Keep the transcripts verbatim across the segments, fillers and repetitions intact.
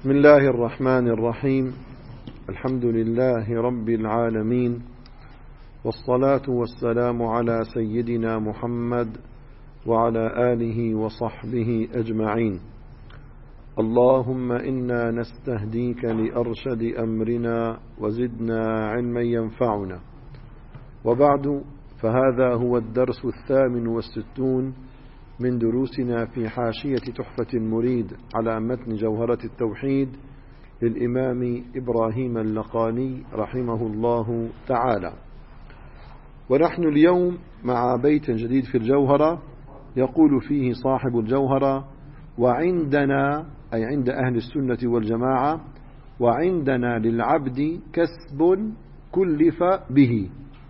بسم الله الرحمن الرحيم. الحمد لله رب العالمين، والصلاة والسلام على سيدنا محمد وعلى آله وصحبه أجمعين. اللهم إنا نستهديك لأرشد أمرنا وزدنا علما ينفعنا. وبعد، فهذا هو الدرس الثامن والستون من دروسنا في حاشية تحفة المريد على متن جوهرة التوحيد للإمام إبراهيم اللقاني رحمه الله تعالى. ونحن اليوم مع بيت جديد في الجوهرة يقول فيه صاحب الجوهرة: وعندنا، أي عند أهل السنة والجماعة، وعندنا للعبد كسب كلف به.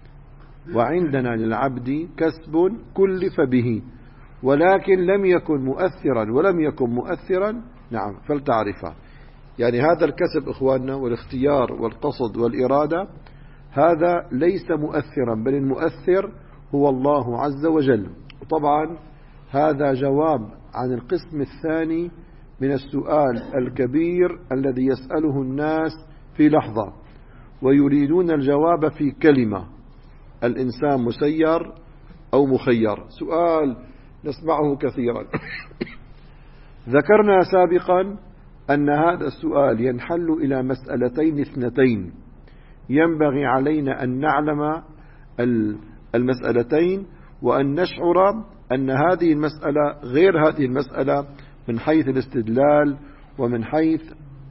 وعندنا للعبد كسب كلف به ولكن لم يكن مؤثرا ولم يكن مؤثرا نعم فلتعرفه. يعني هذا الكسب إخواننا والاختيار والقصد والإرادة هذا ليس مؤثرا، بل المؤثر هو الله عز وجل. وطبعا هذا جواب عن القسم الثاني من السؤال الكبير الذي يسأله الناس في لحظة ويريدون الجواب في كلمة: الإنسان مسير أو مخير؟ سؤال نسمعه كثيرا. ذكرنا سابقا أن هذا السؤال ينحل إلى مسألتين اثنتين، ينبغي علينا أن نعلم المسألتين وأن نشعر أن هذه المسألة غير هذه المسألة من حيث الاستدلال ومن حيث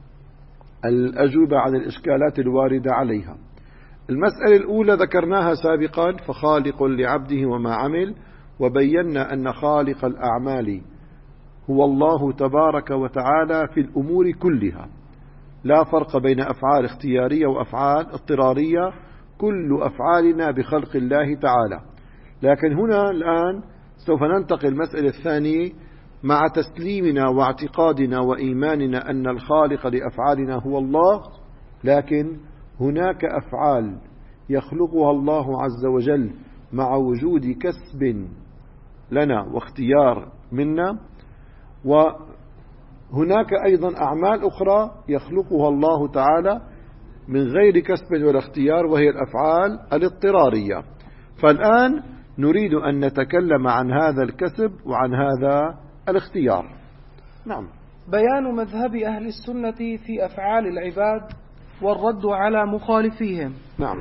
الأجوبة عن الإشكالات الواردة عليها. المسألة الأولى ذكرناها سابقا: فخالق لعبده وما عمل، وبينا أن خالق الأعمال هو الله تبارك وتعالى في الأمور كلها، لا فرق بين أفعال اختيارية وأفعال اضطرارية، كل أفعالنا بخلق الله تعالى. لكن هنا الآن سوف ننتقل المسألة الثانية مع تسليمنا واعتقادنا وإيماننا أن الخالق لأفعالنا هو الله، لكن هناك أفعال يخلقها الله عز وجل مع وجود كسب لنا واختيار منا، وهناك أيضا أعمال أخرى يخلقها الله تعالى من غير كسب ولا اختيار، وهي الأفعال الاضطرارية. فالآن نريد أن نتكلم عن هذا الكسب وعن هذا الاختيار. نعم. بيان مذهب أهل السنة في أفعال العباد والرد على مخالفيهم. نعم.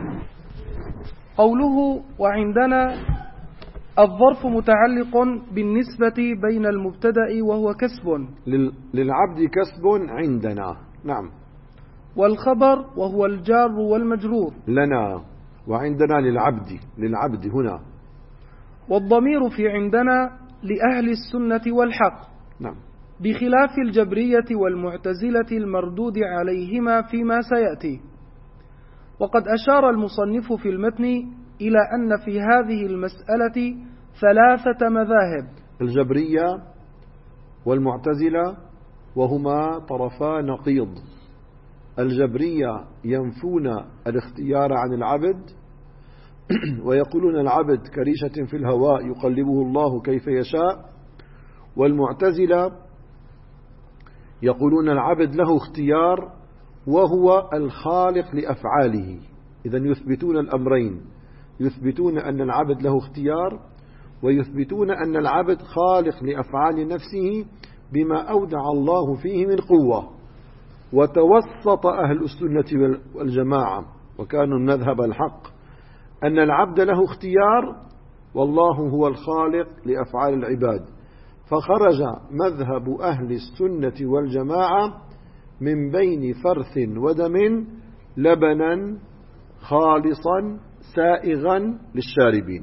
قوله وعندنا، الظرف متعلق بالنسبة بين المبتدأ وهو كسب للعبد كسب عندنا. نعم. والخبر وهو الجار والمجرور لنا، وعندنا للعبد للعبد هنا. والضمير في عندنا لأهل السنة والحق. نعم. بخلاف الجبرية والمعتزلة المردود عليهما فيما سيأتي. وقد أشار المصنف في المتن إلى أن في هذه المسألة ثلاثة مذاهب: الجبرية والمعتزلة، وهما طرفا نقيض. الجبرية ينفون الاختيار عن العبد ويقولون العبد كريشة في الهواء يقلبه الله كيف يشاء. والمعتزلة يقولون العبد له اختيار وهو الخالق لأفعاله. إذا يثبتون الأمرين، يثبتون أن العبد له اختيار، ويثبتون أن العبد خالق لأفعال نفسه بما أودع الله فيه من قوة. وتوسط أهل السنة والجماعة وكانوا المذهب الحق أن العبد له اختيار والله هو الخالق لأفعال العباد. فخرج مذهب أهل السنة والجماعة من بين فرث ودم لبنا خالصا سائغا للشاربين.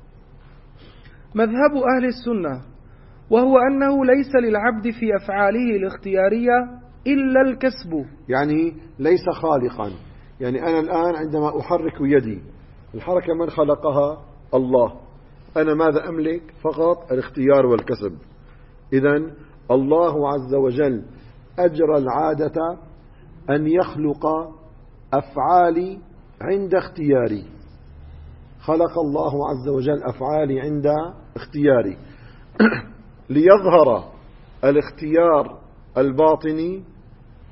مذهب أهل السنة وهو أنه ليس للعبد في أفعاله الاختيارية إلا الكسب، يعني ليس خالقا. يعني أنا الآن عندما أحرك يدي، الحركة من خلقها؟ الله. أنا ماذا أملك؟ فقط الاختيار والكسب. إذن الله عز وجل أجرى العادة أن يخلق أفعالي عند اختياري. خلق الله عز وجل أفعالي عند اختياري ليظهر الاختيار الباطني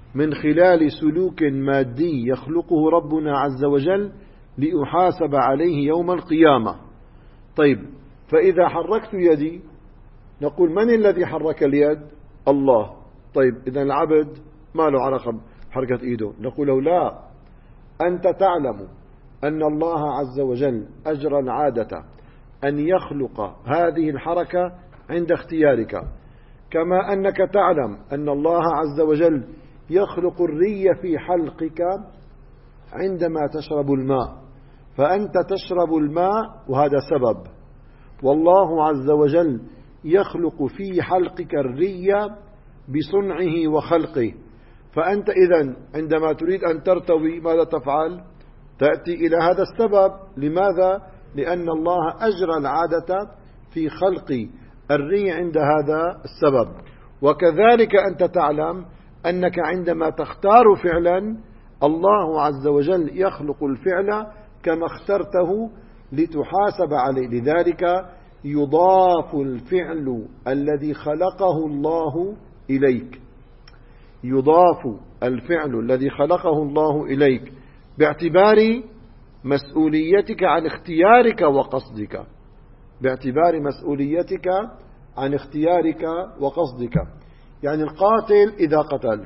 من خلال سلوك مادي يخلقه ربنا عز وجل لأحاسب عليه يوم القيامة. طيب، فإذا حركت يدي نقول من الذي حرك اليد؟ الله. طيب، إذا العبد ما له علاقة بحركة إيده؟ نقول له لا، أنت تعلم أن الله عز وجل أجرى العادة أن يخلق هذه الحركة عند اختيارك، كما أنك تعلم أن الله عز وجل يخلق الري في حلقك عندما تشرب الماء، فأنت تشرب الماء وهذا سبب، والله عز وجل يخلق في حلقك الري بصنعه وخلقه. فأنت إذن عندما تريد أن ترتوي ماذا تفعل؟ تأتي إلى هذا السبب. لماذا؟ لأن الله أجرى العادة في خلق الري عند هذا السبب. وكذلك أنت تعلم أنك عندما تختار فعلا الله عز وجل يخلق الفعل كما اخترته لتحاسب عليه، لذلك يضاف الفعل الذي خلقه الله إليك، يضاف الفعل الذي خلقه الله إليك باعتبار مسؤوليتك عن اختيارك وقصدك، باعتبار مسؤوليتك عن اختيارك وقصدك. يعني القاتل إذا قتل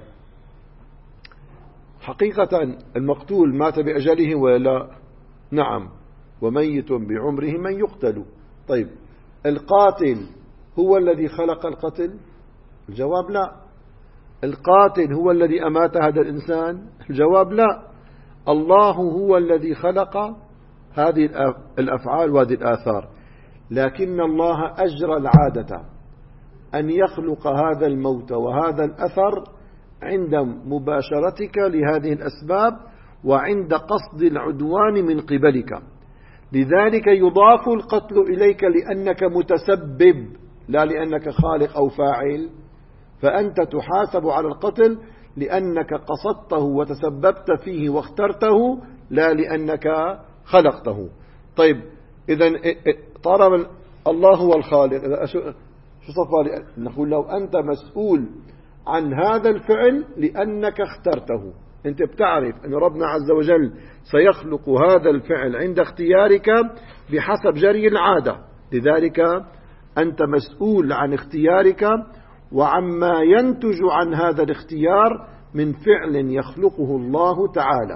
حقيقة المقتول مات بأجله ولا؟ نعم، وميت بعمره من يقتل. طيب، القاتل هو الذي خلق القتل؟ الجواب لا. القاتل هو الذي أمات هذا الإنسان؟ الجواب لا. الله هو الذي خلق هذه الأفعال وهذه الآثار، لكن الله أجرى العادة أن يخلق هذا الموت وهذا الأثر عند مباشرتك لهذه الأسباب وعند قصد العدوان من قبلك. لذلك يضاف القتل إليك لأنك متسبب لا لأنك خالق أو فاعل، فأنت تحاسب على القتل لأنك قصدته وتسببت فيه واخترته لا لأنك خلقته. طيب، إذن طالما الله هو الخالق شو صفى؟ نقول لو أنت مسؤول عن هذا الفعل لأنك اخترته، أنت بتعرف أن ربنا عز وجل سيخلق هذا الفعل عند اختيارك بحسب جري العادة، لذلك أنت مسؤول عن اختيارك وعما ينتج عن هذا الاختيار من فعل يخلقه الله تعالى.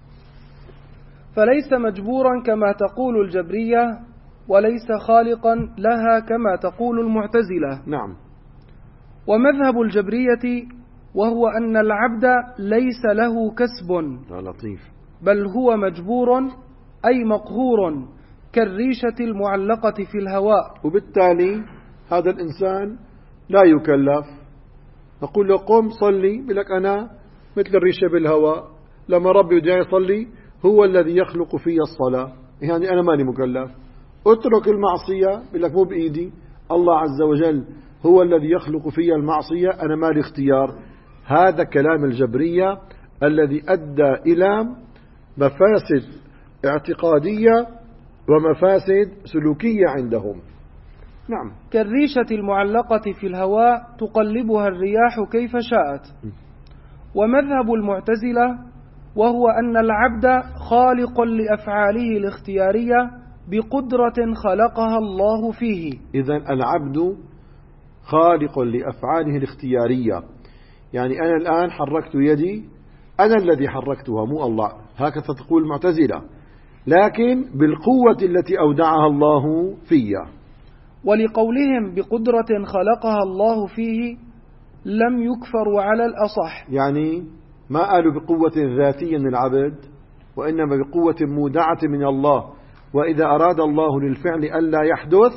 فليس مجبورا كما تقول الجبرية، وليس خالقا لها كما تقول المعتزلة. نعم. ومذهب الجبرية وهو أن العبد ليس له كسب، لطيف، بل هو مجبور أي مقهور كالريشة المعلقة في الهواء، وبالتالي هذا الإنسان لا يكلف. نقول له قم صلي، بلك أنا مثل الريشة بالهواء، لما ربي يدعي يصلي هو الذي يخلق في الصلاة، يعني أنا ماني مكلف. اترك المعصية، بلك مو بإيدي، الله عز وجل هو الذي يخلق في المعصية، أنا مالي اختيار. هذا كلام الجبرية الذي أدى إلى مفاسد اعتقادية ومفاسد سلوكية عندهم. نعم. كالريشة المعلقة في الهواء تقلبها الرياح كيف شاءت. ومذهب المعتزلة وهو أن العبد خالق لأفعاله الاختيارية بقدرة خلقها الله فيه. إذن العبد خالق لأفعاله الاختيارية، يعني أنا الآن حركت يدي، أنا الذي حركتها مو الله، هكذا تقول المعتزلة، لكن بالقوة التي أودعها الله فيها. ولقولهم بقدرة خلقها الله فيه لم يكفروا على الأصح، يعني ما قالوا بقوة ذاتية من العبد، وإنما بقوة مودعة من الله. وإذا أراد الله للفعل ألا يحدث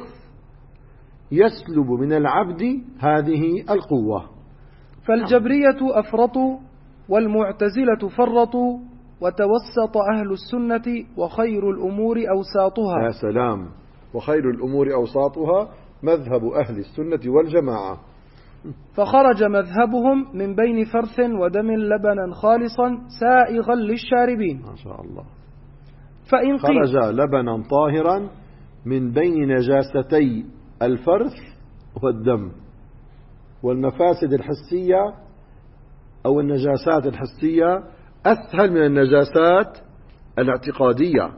يسلب من العبد هذه القوة. فالجبرية أفرطوا والمعتزلة فرطوا، وتوسط أهل السنة وخير الأمور أوساطها. يا سلام، وخير الأمور أوساطها مذهب أهل السنة والجماعة. فخرج مذهبهم من بين فرث ودم لبنا خالصا سائغا للشاربين. ما شاء الله. فإن خرج لبنا طاهرا من بين نجاستي الفرث والدم والمفاسد الحسية أو النجاسات الحسية أسهل من النجاسات الاعتقادية.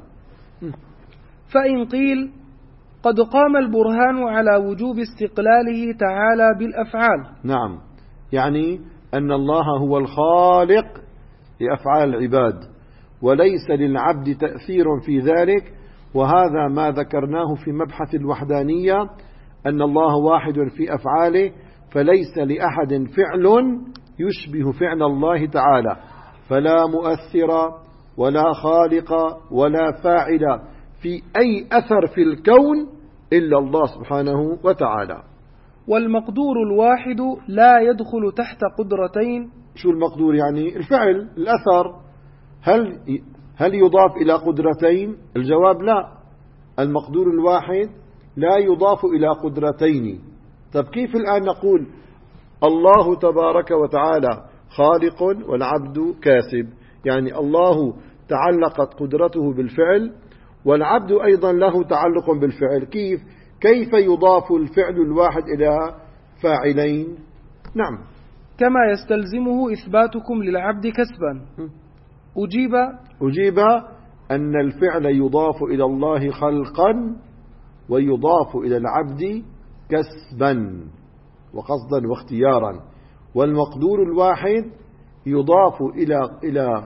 فإن قيل قد قام البرهان على وجوب استقلاله تعالى بالأفعال. نعم، يعني أن الله هو الخالق لأفعال العباد وليس للعبد تأثير في ذلك، وهذا ما ذكرناه في مبحث الوحدانية، أن الله واحد في أفعاله فليس لأحد فعل يشبه فعل الله تعالى، فلا مؤثر ولا خالق ولا فاعل في أي أثر في الكون إلا الله سبحانه وتعالى. والمقدور الواحد لا يدخل تحت قدرتين. شو المقدور؟ يعني الفعل، الأثر. هل هل يضاف إلى قدرتين؟ الجواب لا، المقدور الواحد لا يضاف إلى قدرتين. طب كيف الآن نقول الله تبارك وتعالى خالق والعبد كاسب؟ يعني الله تعلقت قدرته بالفعل والعبد أيضا له تعلق بالفعل. كيف كيف يضاف الفعل الواحد إلى فاعلين؟ نعم، كما يستلزمه إثباتكم للعبد كسبا. أجيب أجيب أن الفعل يضاف إلى الله خلقا ويضاف إلى العبد كسبا وقصدا واختيارا، والمقدور الواحد يضاف إلى إلى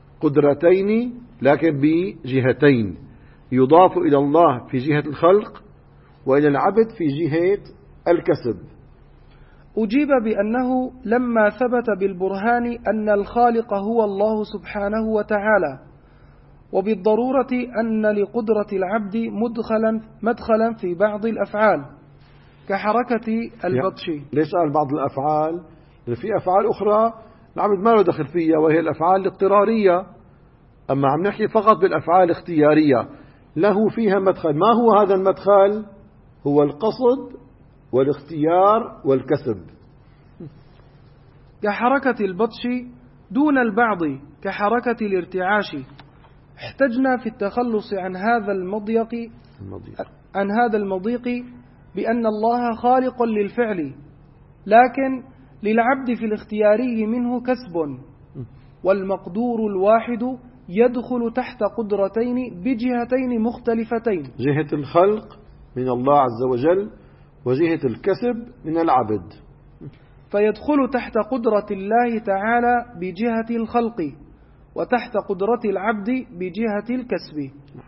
قدرتين لكن بجهتين، يضاف إلى الله في جهة الخلق وإلى العبد في جهة الكسب. أجيب بأنه لما ثبت بالبرهان أن الخالق هو الله سبحانه وتعالى، وبالضرورة أن لقدرة العبد مدخلا مدخلا في بعض الأفعال كحركة البطش. ليش قال بعض الأفعال؟ لأن في أفعال أخرى العبد ما له دخل فيها وهي الأفعال الاضطرارية، أما عم نحكي فقط بالأفعال الاختيارية له فيها مدخل. ما هو هذا المدخل؟ هو القصد والاختيار والكسب. كحركة البطش دون البعض كحركة الارتعاش. احتجنا في التخلص عن هذا المضيق عن هذا المضيق بأن الله خالق للفعل، لكن للعبد في الاختياري منه كسب، والمقدور الواحد يدخل تحت قدرتين بجهتين مختلفتين، جهة الخلق من الله عز وجل وجهة الكسب من العبد، فيدخل تحت قدرة الله تعالى بجهة الخلق وتحت قدرة العبد بجهة الكسب.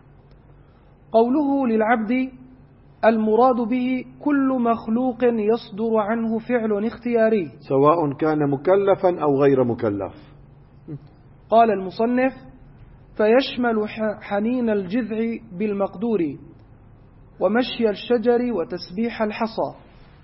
قوله للعبد المراد به كل مخلوق يصدر عنه فعل اختياري سواء كان مكلفا أو غير مكلف. قال المصنف فيشمل حنين الجذع بالمقدور ومشي الشجر وتسبيح الحصى.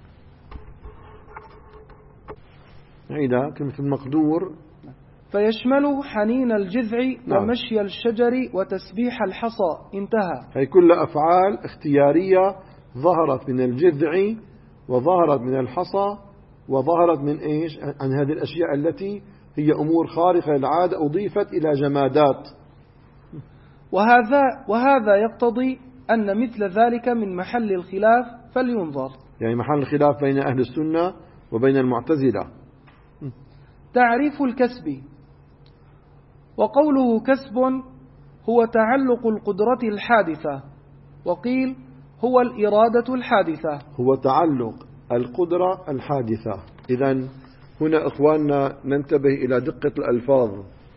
عيدا كلمة المقدور. فيشمل حنين الجذع ومشي الشجر وتسبيح الحصى. انتهى. هي كل أفعال اختيارية ظهرت من الجذع وظهرت من الحصى وظهرت من إيش؟ عن هذه الأشياء التي هي أمور خارقة للعادة أضيفت إلى جمادات. وهذا وهذا يقتضي أن مثل ذلك من محل الخلاف فلينظر. يعني محل الخلاف بين أهل السنة وبين المعتزلة. تعريف الكسب. وقوله كسب هو تعلق القدرة الحادثة، وقيل هو الإرادة الحادثة. هو تعلق القدرة الحادثة. إذن هنا إخواننا ننتبه إلى دقة الألفاظ.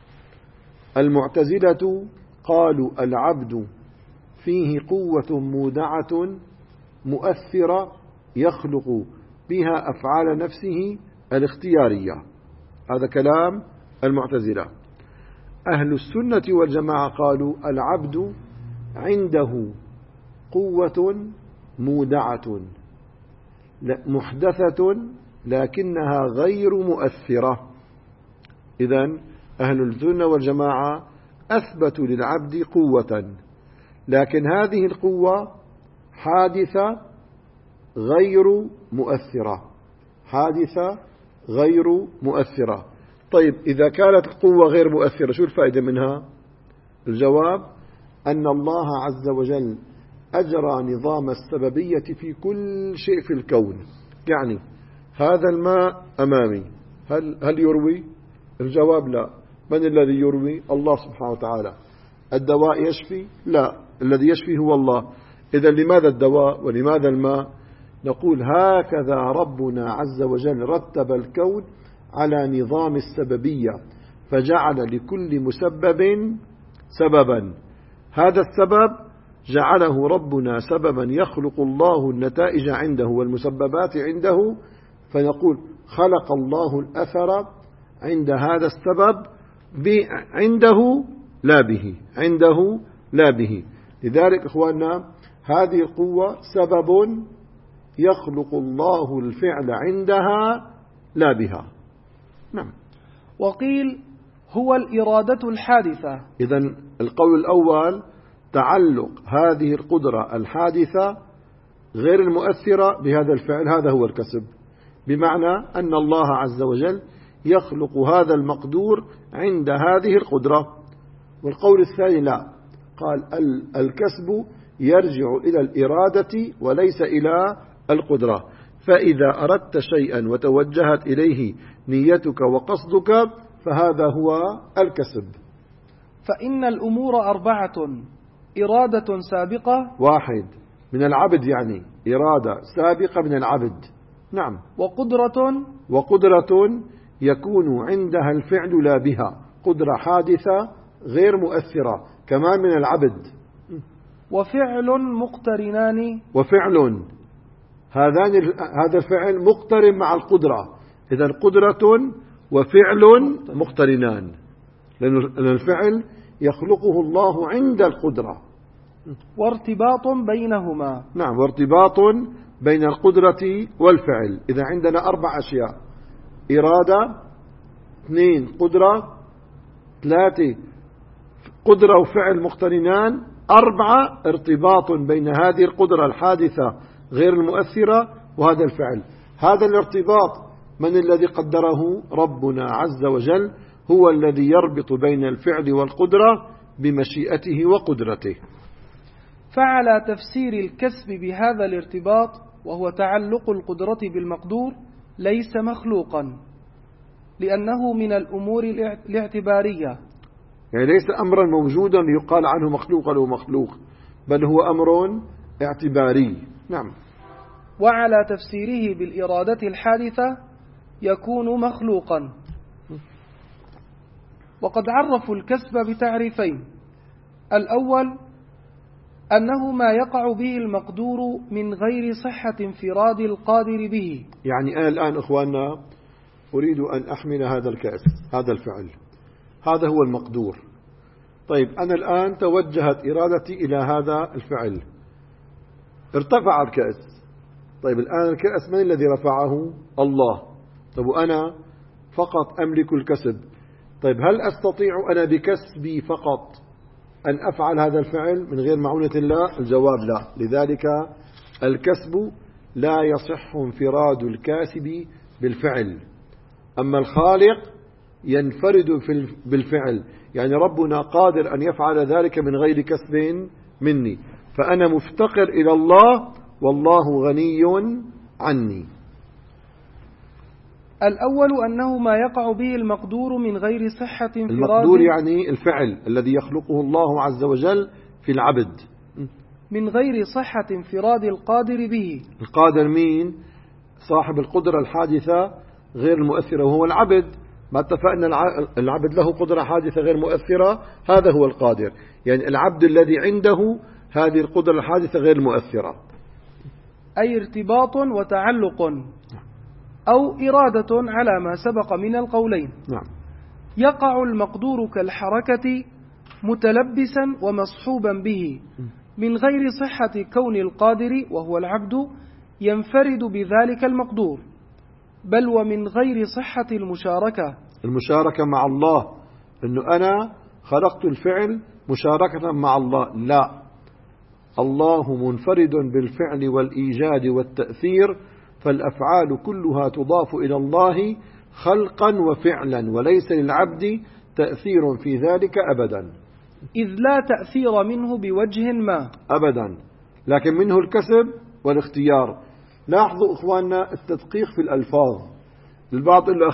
المعتزلة قالوا العبد فيه قوة مودعة مؤثرة يخلق بها أفعال نفسه الاختيارية. هذا كلام المعتزلة. أهل السنة والجماعة قالوا العبد عنده قوة مودعة محدثة لكنها غير مؤثرة. إذن أهل السنة والجماعة أثبتوا للعبد قوة، لكن هذه القوة حادثة غير مؤثرة، حادثة غير مؤثرة. طيب إذا كانت القوة غير مؤثرة شو الفائدة منها؟ الجواب أن الله عز وجل أجرى نظام السببية في كل شيء في الكون. يعني هذا الماء أمامي، هل, هل يروي؟ الجواب لا. من الذي يروي؟ الله سبحانه وتعالى. الدواء يشفي؟ لا، الذي يشفي هو الله. إذا لماذا الدواء ولماذا الماء؟ نقول هكذا ربنا عز وجل رتب الكون على نظام السببية، فجعل لكل مسبب سببا. هذا السبب جعله ربنا سببا يخلق الله النتائج عنده والمسببات عنده، فنقول خلق الله الأثر عند هذا السبب عنده لا به، عنده لا به. لذلك إخواننا هذه القوة سبب يخلق الله الفعل عندها لا بها. نعم. وقيل هو الإرادة الحادثة. إذن القول الأول تعلق هذه القدرة الحادثة غير المؤثرة بهذا الفعل، هذا هو الكسب، بمعنى أن الله عز وجل يخلق هذا المقدور عند هذه القدرة. والقول الثاني لا، قال الكسب يرجع إلى الإرادة وليس إلى القدرة، فإذا أردت شيئا وتوجهت إليه نيتك وقصدك فهذا هو الكسب. فإن الأمور أربعة: إرادة سابقة، واحد من العبد، يعني إرادة سابقة من العبد. نعم. وقدرة، وقدرة يكون عندها الفعل لا بها، قدرة حادثة غير مؤثرة كمان من العبد. وفعل مقترنان، وفعل هذان هذا الفعل مقترن مع القدرة. إذا قدرة وفعل مقترنان، لأن الفعل يخلقه الله عند القدرة. وارتباط بينهما. نعم، وارتباط بين القدرة والفعل. إذا عندنا أربع أشياء: إرادة، اثنين قدرة، ثلاثة قدرة وفعل مقترنان، أربعة ارتباط بين هذه القدرة الحادثة غير المؤثرة وهذا الفعل. هذا الارتباط من الذي قدره؟ ربنا عز وجل، هو الذي يربط بين الفعل والقدرة بمشيئته وقدرته. فعلى تفسير الكسب بهذا الارتباط، وهو تعلق القدرة بالمقدور، ليس مخلوقا، لأنه من الأمور الاعتبارية، يعني ليس أمرا موجودا يقال عنه مخلوق أو مخلوق، بل هو أمر اعتباري. نعم. وعلى تفسيره بالإرادة الحادثة يكون مخلوقا. وقد عرفوا الكسب بتعريفين: الأول أنه ما يقع به المقدور من غير صحة انفراد القادر به. يعني أنا الآن إخواننا أريد أن أحمل هذا الكأس، هذا الفعل، هذا هو المقدور. طيب أنا الآن توجهت إرادتي إلى هذا الفعل، ارتفع الكأس. طيب الآن الكأس من الذي رفعه؟ الله. طيب وأنا فقط أملك الكسب. طيب هل أستطيع أنا بكسبي فقط أن أفعل هذا الفعل من غير معونة الله؟ الجواب لا. لذلك الكسب لا يصح انفراد الكاسب بالفعل، أما الخالق ينفرد بالفعل، يعني ربنا قادر أن يفعل ذلك من غير كسب مني، فأنا مفتقر إلى الله والله غني عني. الأول أنه ما يقع به المقدور من غير صحة انفراد. المقدور يعني الفعل الذي يخلقه الله عز وجل في العبد من غير صحة انفراد القادر به. القادر مين؟ صاحب القدرة الحادثة غير المؤثرة وهو العبد. ما اتفقنا العبد له قدرة حادثة غير مؤثرة، هذا هو القادر، يعني العبد الذي عنده هذه القدرة الحادثة غير مؤثرة. أي ارتباط وتعلق أو إرادة على ما سبق من القولين. نعم. يقع المقدور كالحركة متلبسا ومصحوبا به من غير صحة كون القادر وهو العبد ينفرد بذلك المقدور، بل ومن غير صحة المشاركة المشاركة مع الله، أنه أنا خلقت الفعل مشاركة مع الله، لا، الله منفرد بالفعل والإيجاد والتأثير، فالأفعال كلها تضاف إلى الله خلقا وفعلا، وليس للعبد تأثير في ذلك أبدا، إذ لا تأثير منه بوجه ما أبدا، لكن منه الكسب والاختيار. لاحظوا إخواننا التدقيق في الألفاظ. البعض يقول له أخي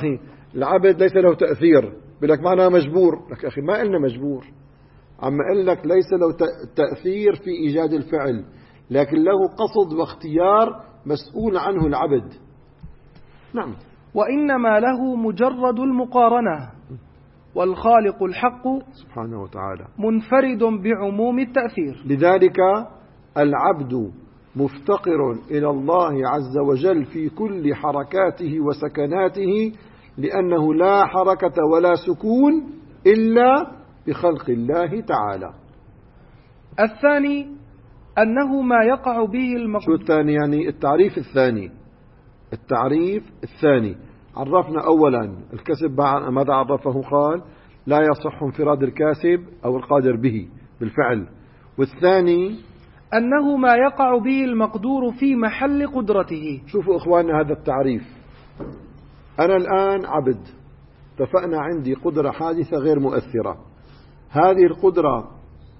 العبد ليس له تأثير، بلك معناه مجبور. لك أخي ما قلنا مجبور، عم أقول لك ليس له تأثير في إيجاد الفعل، لكن له قصد واختيار مسؤول عنه العبد. نعم. وإنما له مجرد المقارنة، والخالق الحق سبحانه وتعالى منفرد بعموم التأثير. لذلك العبد مفتقر إلى الله عز وجل في كل حركاته وسكناته، لأنه لا حركة ولا سكون إلا بخلق الله تعالى. الثاني أنه ما يقع به المقدور. شو الثاني؟ يعني التعريف الثاني. التعريف الثاني عرفنا أولا الكسب، ماذا عرفه؟ قال لا يصح انفراد الكاسب أو القادر به بالفعل. والثاني أنه ما يقع به المقدور في محل قدرته. شوفوا إخواننا هذا التعريف، أنا الآن عبد، اتفقنا عندي قدرة حادثة غير مؤثرة، هذه القدرة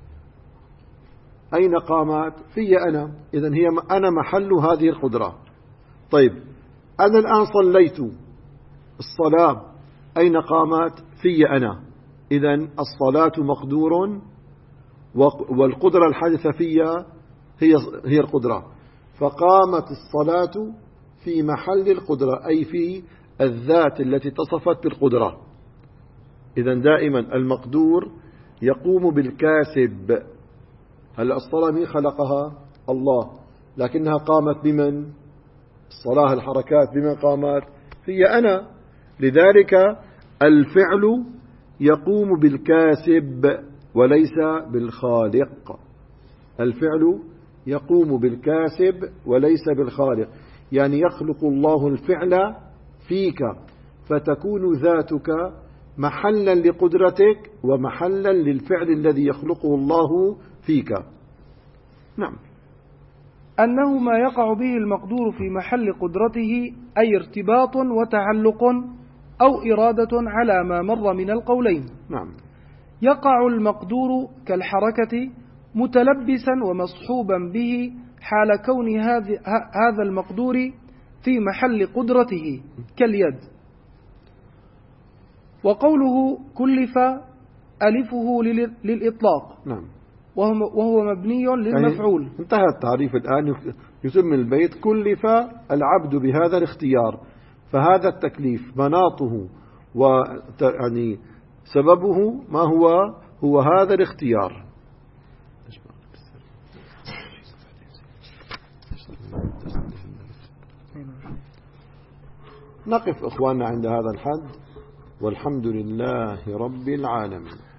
أين قامت؟ في أنا، إذن هي أنا محل هذه القدرة. طيب أنا الآن صليت، الصلاة أين قامت؟ في أنا، إذن الصلاة مقدور، والقدرة الحادثة فيها هي هي القدرة، فقامت الصلاة في محل القدرة، أي في الذات التي اتصفت بالقدرة. إذن دائما المقدور يقوم بالكاسب. هلا الصلاة مين خلقها؟ الله، لكنها قامت بمن؟ الصلاة الحركات بمن قامت؟ في أنا. لذلك الفعل يقوم بالكاسب وليس بالخالق. الفعل يقوم بالكاسب وليس بالخالق، يعني يخلق الله الفعل فيك فتكون ذاتك محلا لقدرتك ومحلا للفعل الذي يخلقه الله فيك. نعم. أنه ما يقع به المقدور في محل قدرته، أي ارتباط وتعلق أو إرادة على ما مر من القولين. نعم. يقع المقدور كالحركة متلبسا ومصحوبا به حال كون هذا المقدور في محل قدرته كاليد. وقوله كلف ألفه للإطلاق. نعم. وهو مبني للمفعول. يعني انتهى التعريف الآن. يتم البيت كلف العبد بهذا الاختيار، فهذا التكليف مناطه ويعني سببه ما هو؟ هو هذا الاختيار. نقف إخواننا عند هذا الحد، والحمد لله رب العالمين.